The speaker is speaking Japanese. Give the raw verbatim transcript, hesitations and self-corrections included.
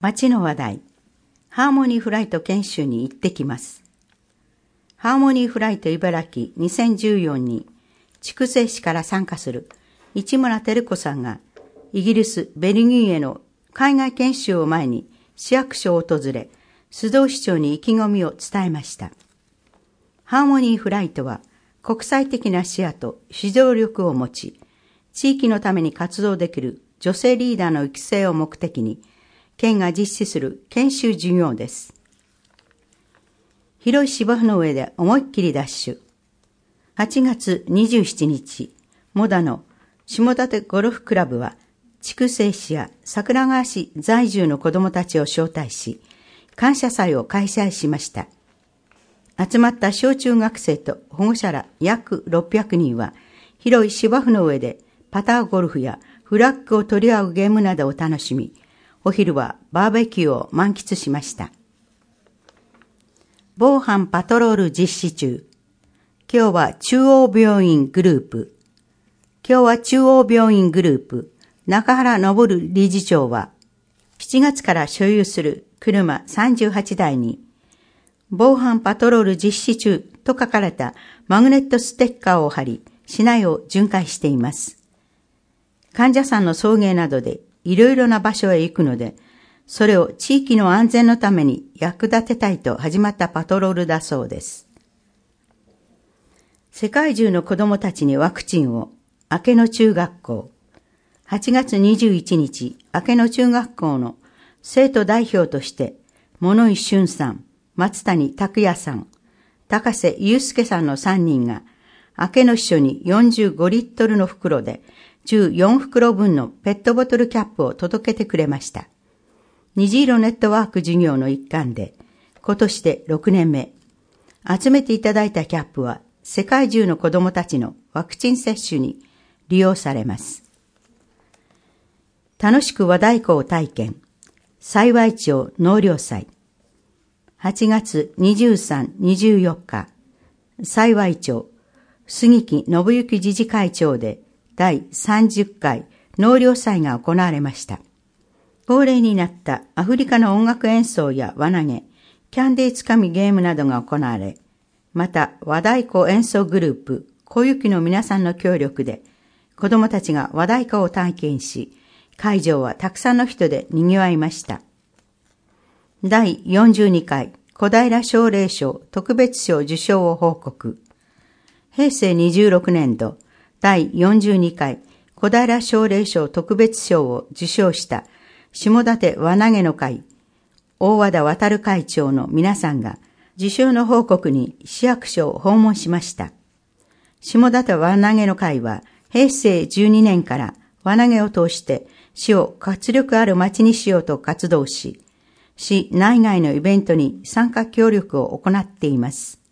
町の話題。ハーモニーフライト研修に行ってきます。ハーモニーフライト茨城にせんじゅうよんに筑西市から参加する市村照子さんがイギリス・ベルギーへの海外研修を前に市役所を訪れ、須藤市長に意気込みを伝えました。ハーモニーフライトは国際的な視野と指導力を持ち、地域のために活動できる女性リーダーの育成を目的に、県が実施する研修事業です。広い芝生の上で思いっきりダッシュ。はちがつにじゅうしちにち、モダの下館ゴルフクラブは、筑西市や桜川市在住の子どもたちを招待し、感謝祭を開催しました。集まった小中学生と保護者ら約ろっぴゃくにんは、広い芝生の上でパターゴルフやフラッグを取り合うゲームなどを楽しみ、お昼はバーベキューを満喫しました。防犯パトロール実施中。今日は中央病院グループ。今日は中央病院グループ、中原昇理事長は、しちがつから所有する車さんじゅうはちだいに、防犯パトロール実施中と書かれたマグネットステッカーを貼り、市内を巡回しています。患者さんの送迎などでいろいろな場所へ行くので、それを地域の安全のために役立てたいと始まったパトロールだそうです。世界中の子どもたちにワクチンを、明け野中学校。はちがつにじゅういちにち、明け野中学校の生徒代表として、物井俊さん、松谷拓也さん、高瀬祐介さんのさんにんが、明け野支所によんじゅうごリットルの袋で、じゅうよんふくろぶんのペットボトルキャップを届けてくれました。虹色ネットワーク事業の一環で、今年でろくねんめ。集めていただいたキャップは、世界中の子どもたちのワクチン接種に利用されます。楽しく和太鼓を体験。幸町納涼祭。はちがつにじゅうさん、にじゅうよっか、幸町、杉木信之自治会長で第さんじゅっかい納涼祭が行われました。恒例になったアフリカの音楽演奏や輪投げ、キャンディーつかみゲームなどが行われ、また和太鼓演奏グループ、小雪の皆さんの協力で、子どもたちが和太鼓を体験し、会場はたくさんの人で賑わいました。だいよんじゅうにかい小平奨励賞特別賞受賞を報告。へいせいにじゅうろくねんどだいよんじゅうにかい小平奨励賞特別賞を受賞した下館輪投げの会、大和田航会長の皆さんが受賞の報告に市役所を訪問しました。下館輪投げの会はへいせいじゅうにねんから輪投げを通して市を活力ある町にしようと活動し、市内外のイベントに参加協力を行っています。